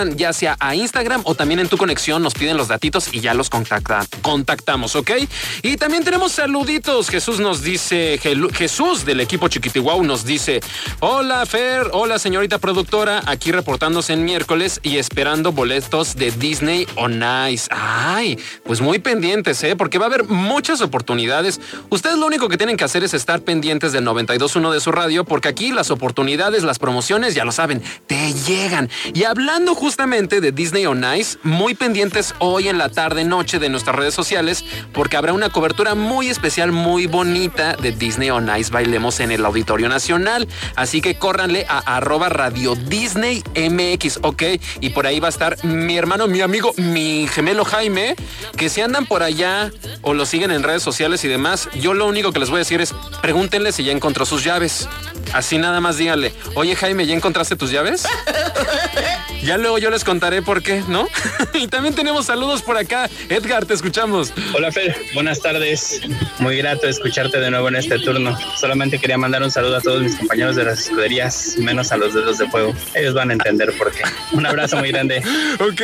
ya sea a Instagram o también en tu conexión, nos piden los datitos y ya los contactamos, ¿ok? Y también tenemos saluditos. Jesús nos dice, Jesús del equipo Chiquitihuau nos dice: hola Fer, hola señorita productora, aquí reportándose en miércoles y esperando boletos de Disney on Ice. Ay, pues muy pendientes, porque va a haber muchas oportunidades. Ustedes lo único que tienen que hacer es estar pendientes del 92.1 de su radio, porque aquí las oportunidades, las promociones, ya lo saben, te llegan. Y hablando justamente de Disney on Ice, muy pendientes hoy en la tarde noche de nuestras redes sociales, porque habrá una cobertura muy especial, muy bonita de Disney on Ice Bailemos en el Auditorio Nacional. Así que córranle a @Radio Disney MX, ¿ok? Y por ahí va a estar mi hermano, mi amigo, mi gemelo Jaime, que si andan por allá o lo siguen en redes sociales y demás, yo lo único que les voy a decir es: pregúntenle si ya encontró sus llaves. Así nada más díganle: oye Jaime, ¿ya encontraste tus llaves? Ya luego yo les contaré por qué, ¿no? Y también tenemos saludos por acá. Edgar, te escuchamos. Hola Fer, buenas tardes. Muy grato escucharte de nuevo en este turno. Solamente quería mandar un saludo a todos mis compañeros de las escuderías, menos a los dedos de fuego. Ellos van a entender por qué. Un abrazo muy grande. Ok.